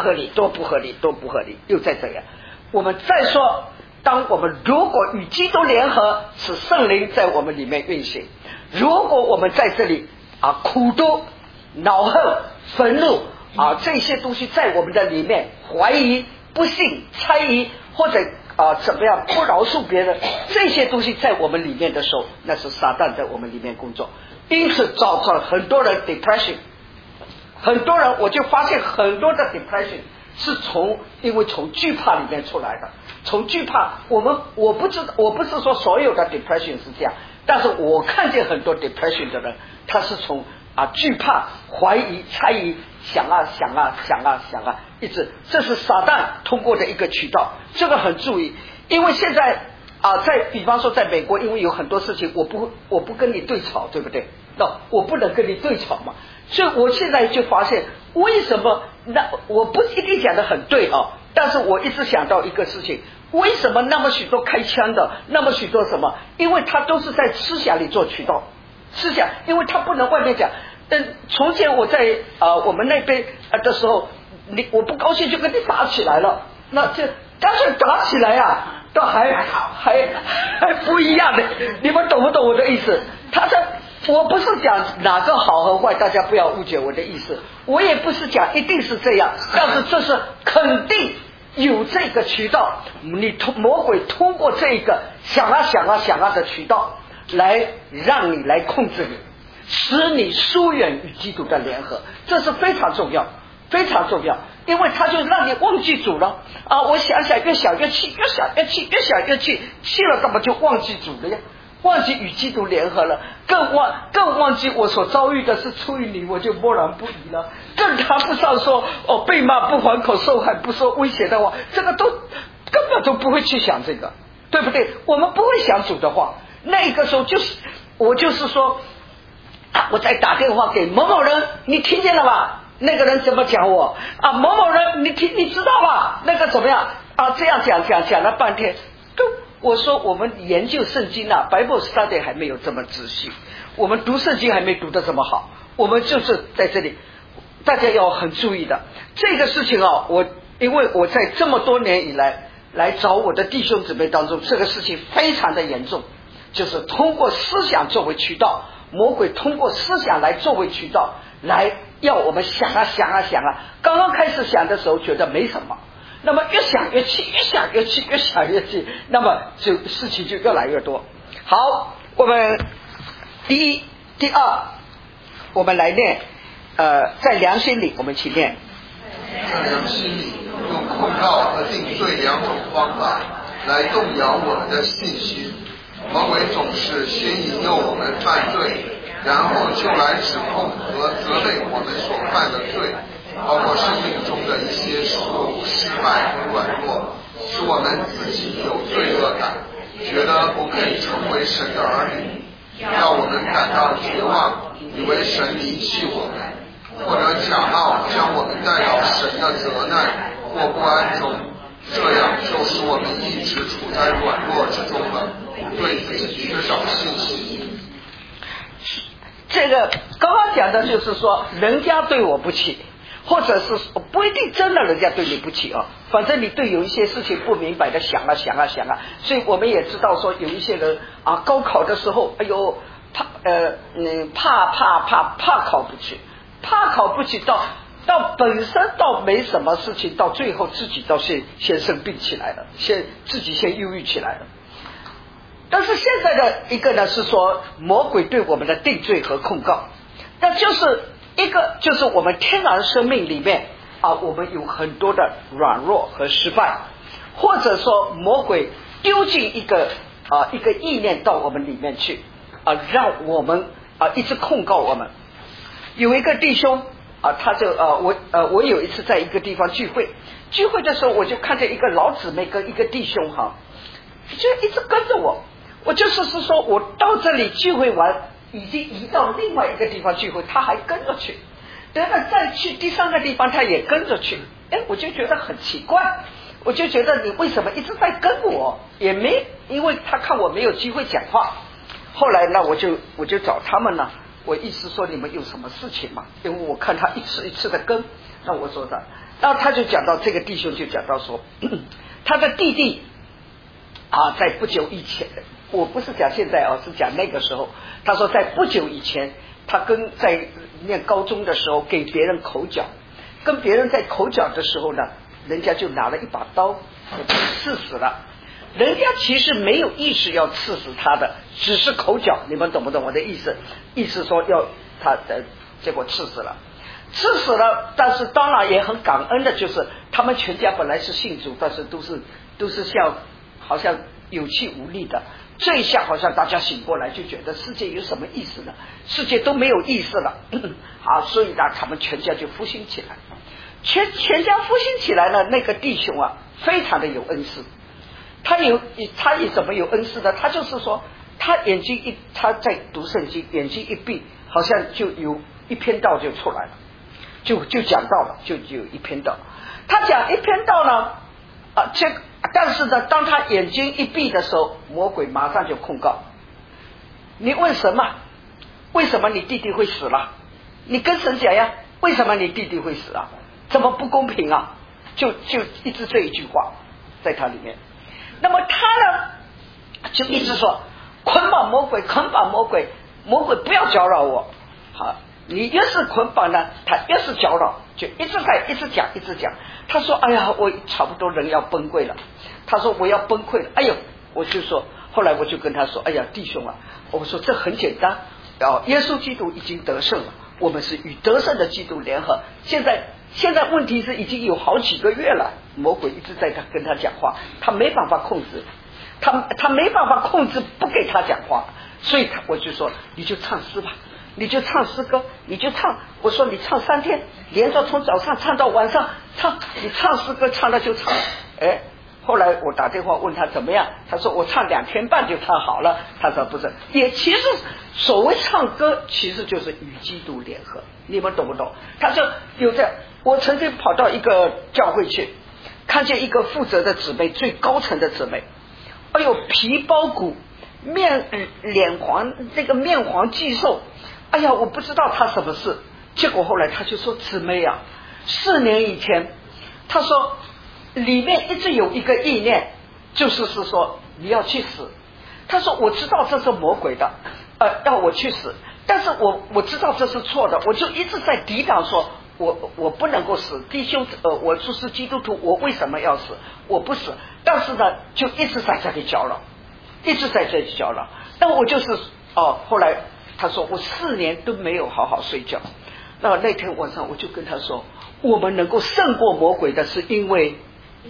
又在这样。我们再说，当我们如果与基督联合，使圣灵在我们里面运行，如果我们在这里苦毒、恼恨、愤怒这些东西在我们的里面，怀疑、不信、猜疑，或者怎么样不饶恕别人，这些东西在我们里面的时候，那是撒旦在我们里面工作，因此造成很多人 depression， 很多人我就发现很多的 depression 是因为从惧怕里面出来的。从惧怕，我不是说所有的 depression 是这样，但是我看见很多 depression 的人，他是从惧怕、怀疑、猜疑，想一直，这是撒旦通过的一个渠道，这个很注意。因为现在比方说在美国，因为有很多事情我不跟你对吵，对不对？那我不能跟你对吵嘛，所以我现在就发现为什么我不一定讲得很对但是我一直想到一个事情，为什么那么许多开枪的，那么许多什么？因为他都是在思想里做渠道，思想，因为他不能外面讲。从前我在我们那边的时候，我不高兴就跟你打起来了，那这干脆打起来都还还不一样的，你们懂不懂我的意思？他说我不是讲哪个好和坏，大家不要误解我的意思。我也不是讲一定是这样，但是这是肯定有这个渠道，魔鬼通过这个想啊的渠道来让你来控制你，使你疏远与基督的联合，这是非常重要，非常重要。因为他就让你忘记主了啊！我想越想越气，越想越气，气了干嘛就忘记主了呀？忘记与基督联合了，更忘记我所遭遇的是出于你，我就默然不语了。更谈不上说被骂不还口，受害不说威胁的话，这个都根本都不会去想这个，对不对？我们不会想主的话，那个时候我就是说我在打电话给某某人，你听见了吧？那个人怎么讲我啊？某某人你知道吧？那个怎么样啊？这样讲了半天，我说我们研究圣经啊 Bible study 还没有这么仔细，我们读圣经还没读得这么好，我们就是在这里大家要很注意的这个事情啊。因为我在这么多年以来找我的弟兄姊妹当中，这个事情非常的严重，就是通过思想作为渠道，魔鬼通过思想来作为渠道来要我们想啊。刚刚开始想的时候觉得没什么，那么越想越气，那么就事情就越来越多。好，我们第一第二我们来念在良心里，我们一起念。 在良心里用控告和定罪两种方法来动摇我们的信心。魔鬼总是先引诱我们犯罪，然后就来指控和责备我们所犯的罪，包括生命中的一些失误、失败和软弱，使我们自己有罪恶感，觉得不配成为神的儿女，让我们感到绝望，以为神离弃我们，或者假冒将我们带到神的责难或不安中，这样就使我们一直处在软弱之中了，对自己缺少信心。 这个刚刚讲的就是说人家对我不起，或者是不一定真的人家对你不起啊，反正你对有一些事情不明白的想啊，所以我们也知道说有一些人啊，高考的时候哎呦怕考不去，到本身倒没什么事情，到最后自己倒先生病起来了，自己先忧郁起来了。但是现在的一个呢是说魔鬼对我们的定罪和控告，那就是一个就是我们天然生命里面啊，我们有很多的软弱和失败，或者说魔鬼丢进一个意念到我们里面去啊，让我们啊一直控告我们。有一个弟兄啊，他就我有一次在一个地方聚会的时候，我就看见一个老姊妹跟一个弟兄就一直跟着我就是说我到这里聚会完，已经移到另外一个地方聚会，他还跟着去，等到再去第三个地方他也跟着去，我就觉得很奇怪，我就觉得你为什么一直在跟我，也没因为他看我没有机会讲话。后来呢我就找他们呢，我意思说你们有什么事情嘛，因为我看他一次一次的跟，那我说的，然后他就讲到这个弟兄就讲到说他的弟弟啊，在不久以前，我不是讲现在是讲那个时候，他说在不久以前他在念高中的时候给别人口角，跟别人在口角的时候呢，人家就拿了一把刀刺死了，人家其实没有意识要刺死他的，只是口角，你们懂不懂我的意思？意思说要他的，结果刺死了，但是当然也很感恩的，就是他们全家本来是信主，但是都是好像有气无力的，这一下好像大家醒过来，就觉得世界有什么意思呢？世界都没有意思了所以呢他们全家就复兴起来，全家复兴起来了。那个弟兄啊非常的有恩赐，他也怎么有恩赐呢？他就是说他他在读圣经，眼睛一闭，好像就有一篇道就出来了，就讲到了，就有一篇道。他讲一篇道呢但是呢当他眼睛一闭的时候，魔鬼马上就控告你，为什么你弟弟会死了？你跟神讲呀，为什么你弟弟会死啊？怎么不公平啊？就一直这一句话在他里面。那么他呢就一直说捆绑魔鬼，捆绑魔鬼，魔鬼不要搅扰我。好，你越是捆绑呢，他越是搅扰，就一直讲。他说哎呀，我差不多人要崩溃了，他说我要崩溃了。哎呦，我就说，后来我就跟他说，哎呀弟兄啊，我说这很简单，耶稣基督已经得胜了，我们是与得胜的基督联合。现在问题是已经有好几个月了，魔鬼一直在跟他讲话，他没办法控制，他没办法控制不给他讲话，所以我就说你就唱诗吧，你就唱诗歌，你就唱。我说你唱3天，连着从早上唱到晚上唱，你唱诗歌唱了就唱。后来我打电话问他怎么样，他说我唱2天半就唱好了。他说不是，也其实所谓唱歌其实就是与基督联合，你们懂不懂？他说有这样，我曾经跑到一个教会去，看见一个负责的姊妹，最高层的姊妹，哎呦皮包骨，脸黄，那个面黄肌瘦，哎呀我不知道他什么事。结果后来他就说姊妹啊，4年以前他说里面一直有一个意念，就是说你要去死。他说我知道这是魔鬼的，要我去死，但是我知道这是错的，我就一直在抵挡说我不能够死，弟兄，我就是基督徒，我为什么要死？我不死。但是呢就一直在这里搅扰，但我就是后来他说我4年都没有好好睡觉。那天晚上我就跟他说，我们能够胜过魔鬼的是因为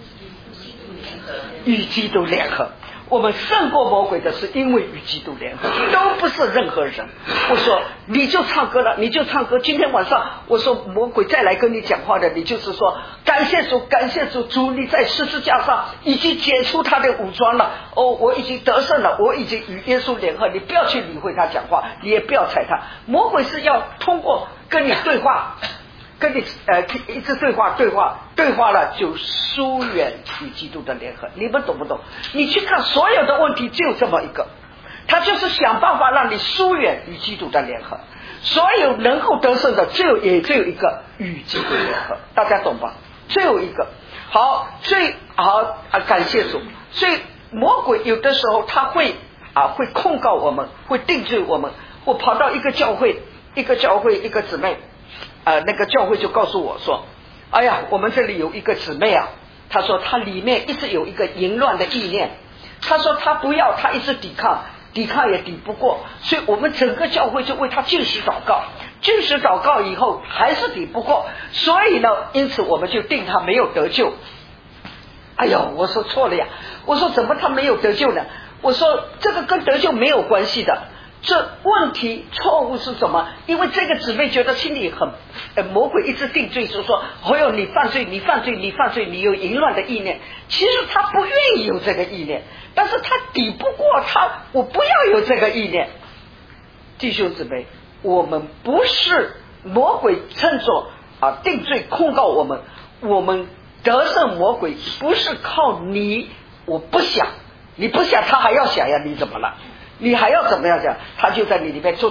与基督联合，我们胜过魔鬼的是因为与基督联合，都不是任何人。我说你就唱歌了，你就唱歌。今天晚上我说魔鬼再来跟你讲话的，你就是说感谢主，感谢主，主你在十字架上已经解除他的武装了，我已经得胜了，我已经与耶稣联合。你不要去理会他讲话，你也不要睬他。魔鬼是要通过跟你对话，跟你一直对话了就疏远与基督的联合。你们懂不懂？你去看所有的问题只有这么一个，他就是想办法让你疏远与基督的联合。所有能够得胜的也只有一个，与基督联合。大家懂吧？只有一个。好，最好感谢主。所以魔鬼有的时候他会控告我们，会定罪我们。我跑到一个教会一个姊妹，那个教会就告诉我说，哎呀我们这里有一个姊妹啊，她说她里面一直有一个淫乱的意念，她说她不要，她一直抵抗也抵不过，所以我们整个教会就为她禁食祷告以后还是抵不过，所以呢因此我们就定她没有得救。哎呦我说错了呀，我说怎么她没有得救呢？我说这个跟得救没有关系的，这问题错误是什么？因为这个姊妹觉得心里很魔鬼一直定罪，说哎呦你犯罪，你有淫乱的意念。其实他不愿意有这个意念，但是他抵不过他，我不要有这个意念。弟兄姊妹，我们不是魔鬼趁着定罪控告我们得胜魔鬼不是靠你，我不想，你不想他还要想呀，你怎么了？你还要怎么样讲？他就在你里面做。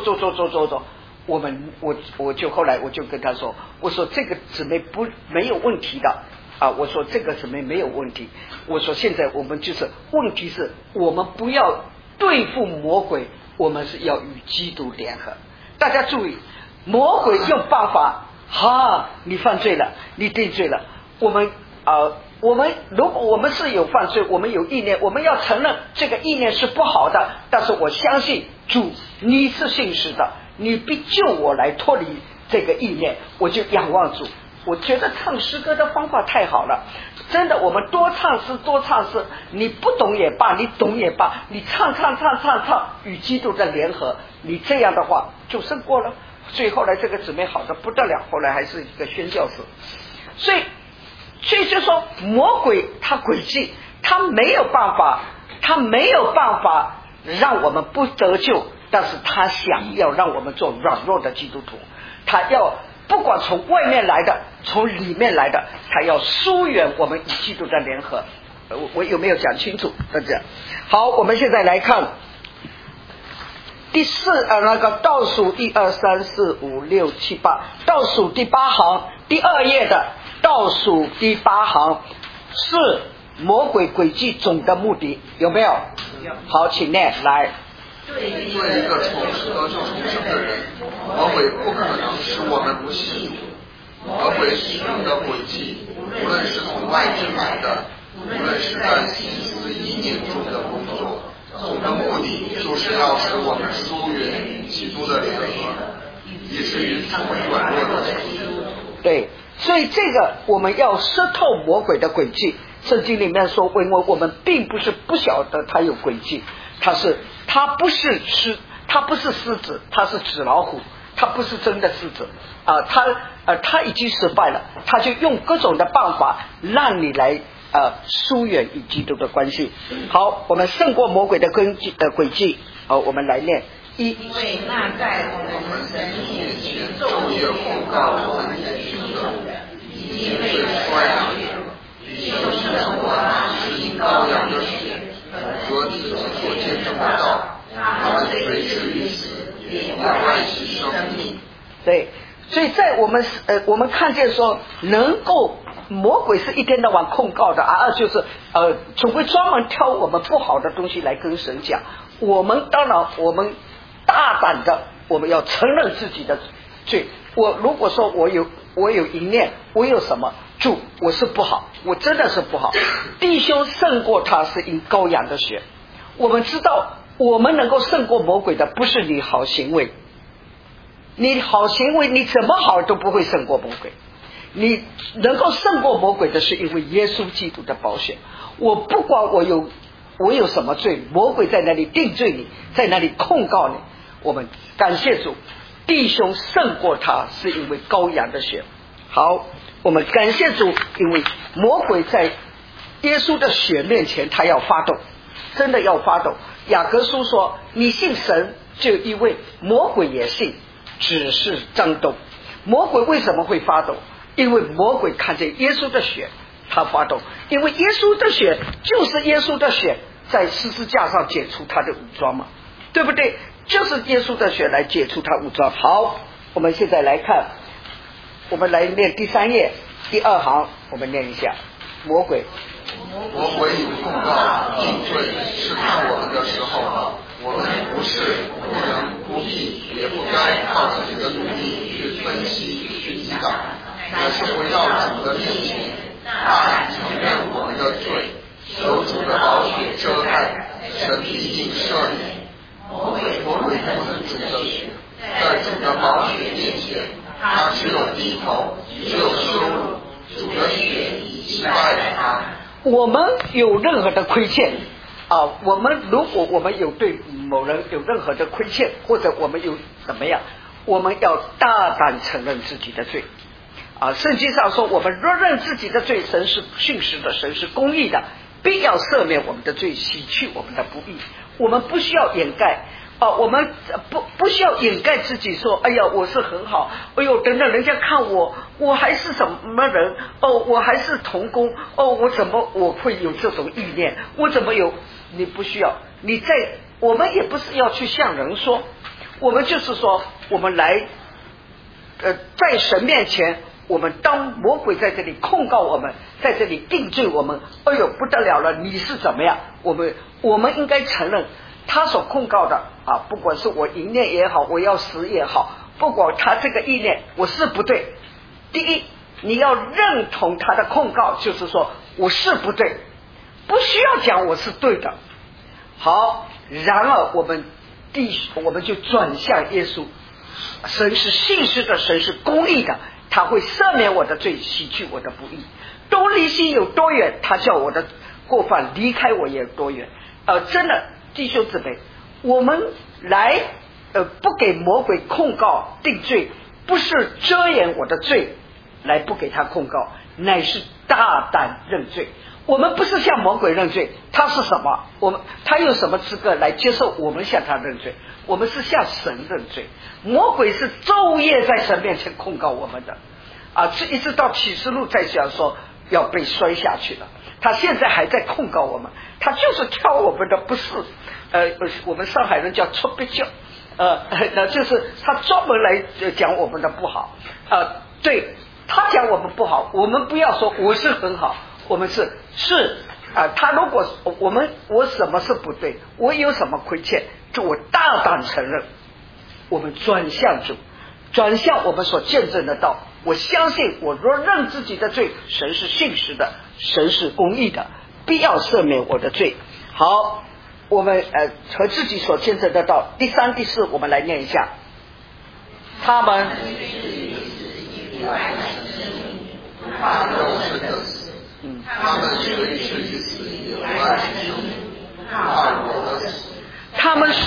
我就后来我就跟他说，我说这个姊妹没有问题的我说这个姊妹没有问题。我说现在我们就是问题是我们不要对付魔鬼，我们是要与基督联合。大家注意，魔鬼用办法你犯罪了，你定罪了，我们如果我们是有犯罪，我们有意念，我们要承认这个意念是不好的，但是我相信主你是信实的，你必救我来脱离这个意念，我就仰望主。我觉得唱诗歌的方法太好了，真的，我们多唱诗，你不懂也罢，你懂也罢，你唱与基督的联合，你这样的话就胜过了。所以后来这个姊妹好的不得了，后来还是一个宣教士。所以就说魔鬼他诡计，他没有办法让我们不得救，但是他想要让我们做软弱的基督徒，他要不管从外面来的从里面来的，他要疏远我们与基督的联合。我有没有讲清楚？大家好，我们现在来看第那个倒数1、2、3、4、5、6、7、8，倒数第8行第2页的倒数第8行是魔鬼诡计总的目的，有没有？好，请念来。 对一个重生的人，魔鬼不可能使我们不信主。魔鬼使用的诡计，无论是从外面来的，无论是在心思意念中的工作，总的目的就是要使我们疏远与基督的联合，以至于成为软弱的基督。 对，所以这个我们要识透魔鬼的诡计。圣经里面说，因为我们并不是不晓得他有诡计，他不是狮子，他是纸老虎，他不是真的狮子他已经失败了，他就用各种的办法让你来疏远与基督的关系。好，我们胜过魔鬼的诡计。好，我们来念因为那在我们神面前昼夜控告我们的弟兄已经被摔了，弟兄生活是因羔羊的血和自己所见证的道，他们虽至于死，也不爱惜生命。 对，所以在我们看见说，能够魔鬼是一天到晚控告的就是总会专门挑我们不好的东西来跟神讲。当然我们大胆的，我们要承认自己的罪。如果说我有淫念，我有什么主，我是不好，我真的是不好。弟兄胜过他是因羔羊的血。我们知道我们能够胜过魔鬼的不是你好行为，你好行为你怎么好都不会胜过魔鬼。你能够胜过魔鬼的是因为耶稣基督的宝血。我不管我有什么罪，魔鬼在那里定罪你，在那里控告你。我们感谢主，弟兄胜过他是因为羔羊的血。好，我们感谢主，因为魔鬼在耶稣的血面前他要发抖，真的要发抖。雅各书说，你信神就因为魔鬼也信，只是张抖。魔鬼为什么会发抖？因为魔鬼看见耶稣的血他发抖，因为耶稣的血就是耶稣的血在十字架上解除他的武装嘛，对不对？就是耶稣的血来解除他武装。好，我们现在来看，我们来念第3页第2行，我们念一下。魔鬼以控告定罪试探我们的时候，我们不是不能不必也不该靠自己的努力去分析去抵挡，乃是回到主的面前，大胆承认我们的罪，求主的宝血遮盖，神必定赦免。魔鬼不能主的血，在主的宝血面前，他只有低头，只有羞辱，主的血已击败了他。 我们有任何的亏欠如果我们有对某人有任何的亏欠，或者我们有怎么样，我们要大胆承认自己的罪圣经上说，我们若认自己的罪，神是信实的，神是公义的，必要赦免我们的罪，洗去我们的不义。我们不需要掩盖我们不需要掩盖自己说，哎呀我是很好，哎呦等等人家看我还是什么人我还是童工我会有这种意念，我怎么有？你不需要，我们也不是要去向人说，我们就是说我们来在神面前，我们当魔鬼在这里控告我们，在这里定罪我们，哎呦不得了了，你是怎么样？我们应该承认他所控告的不管是我淫念也好，我要死也好，不管他这个意念我是不对。第一，你要认同他的控告，就是说我是不对，不需要讲我是对的。好，然而我们就转向耶稣。神是信实的，神是公义的，他会赦免我的罪，洗去我的不义。东离西有多远，他叫我的过犯离开我也有多远。真的弟兄姊妹，我们来不给魔鬼控告定罪，不是遮掩我的罪来不给他控告，乃是大胆认罪。我们不是向魔鬼认罪，他是什么？他有什么资格来接受我们向他认罪？我们是向神认罪。魔鬼是昼夜在神面前控告我们的一直到启示录在讲说要被摔下去了，他现在还在控告我们，他就是挑我们的不是我们上海人叫出别叫那就是他专门来讲我们的不好对，他讲我们不好，我们不要说我是很好，我们是他如果我什么是不对，我有什么亏欠，就我大胆承认，我们转向主，转向我们所见证的道。我相信我若认自己的罪，神是信实的，神是公义的，必要赦免我的罪。好，我们和自己所见证的道。第3、第4我们来念一下。他们怕肉身的死，他们虽至于死，也不爱惜生命；怕我的死， 他们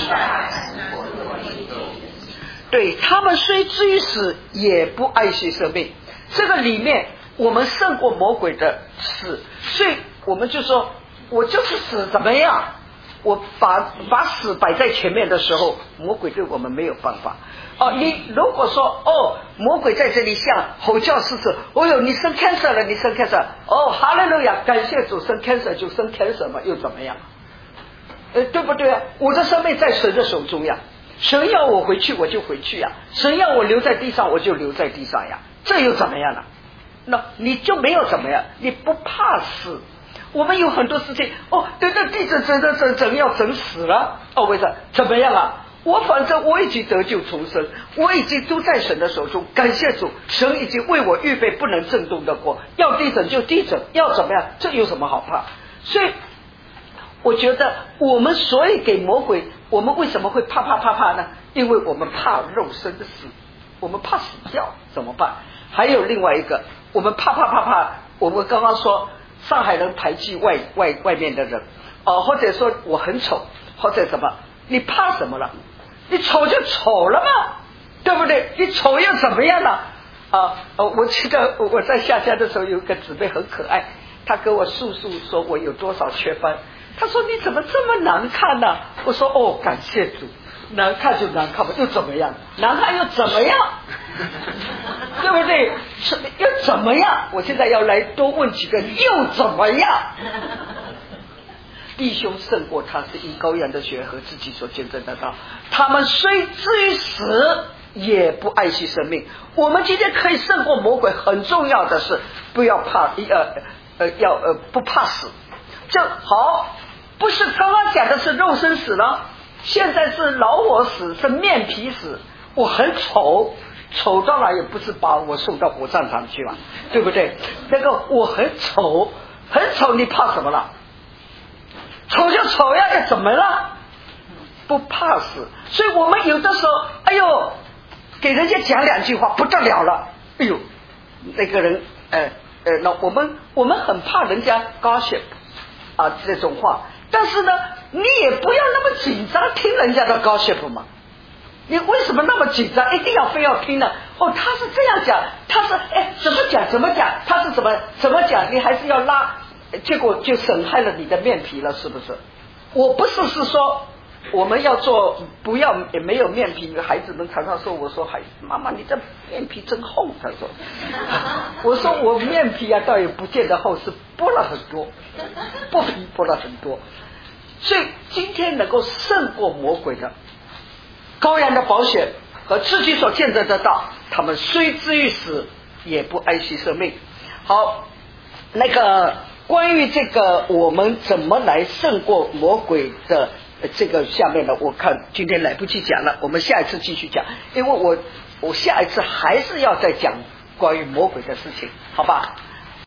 对他们虽至于死，也不爱惜生命。这个里面我们胜过魔鬼的死，所以我们就说，我就是死怎么样？我把死摆在前面的时候，魔鬼对我们没有办法。你如果说魔鬼在这里像吼叫狮子，你生 cancer 了，你生 cancer， 哈利路亚，感谢主，生 cancer 就生 cancer 嘛，又怎么样？对不对啊？我的生命在神的手中呀，神要我回去我就回去呀，神要我留在地上我就留在地上呀，这又怎么样了？那你就没有怎么样，你不怕死。我们有很多事情对这地震要整死了为什么？怎么样啊？反正我已经得救重生，我已经都在神的手中，感谢主，神已经为我预备不能震动的国，要地震就地震，要怎么样？这有什么好怕？所以我觉得我们所以给魔鬼，我们为什么会怕呢？因为我们怕肉身的死，我们怕死掉，怎么办？还有另外一个，我们怕，我们刚刚说上海人排挤外面的人或者说我很丑，或者什么，你怕什么了？你丑就丑了嘛，对不对？你丑又怎么样了？我记得我在下家的时候有个姊妹很可爱，她跟我诉说我有多少缺分，她说你怎么这么难看呢？我说感谢主，难看就难看吧，又怎么样？难看又怎么样？对不对？又怎么样？我现在要来多问几个，又怎么样？弟兄胜过他，是因羔羊的血和自己所见证的道。他们虽至于死，也不爱惜生命。我们今天可以胜过魔鬼，很重要的是不要怕，不怕死。这好，不是刚刚讲的是肉身死了，现在是老我死，是面皮死。我很丑当然也不是把我送到火葬场去了，对不对？那个我很丑，你怕什么了？丑就丑呀，又怎么了？不怕死。所以我们有的时候给人家讲2句话不得了了，那个人那我们很怕人家 gossip 这种话，但是呢你也不要那么紧张听人家的 gossip 嘛。你为什么那么紧张，一定要非要听呢？他是这样讲，他是怎么讲，他是怎么讲，你还是要拉，结果就损害了你的面皮了，是不是？我不是说我们要做不要也没有面皮，孩子们常常说，我说孩子妈妈你这面皮真厚，他说我说我面皮倒也不见得厚，是剥了很多，剥了很多。所以今天能够胜过魔鬼的羔羊的宝血和自己所见证的道，他们虽至于死，也不爱惜生命。好，那个关于这个我们怎么来胜过魔鬼的这个下面呢，我看今天来不及讲了，我们下一次继续讲，因为我下一次还是要再讲关于魔鬼的事情，好吧？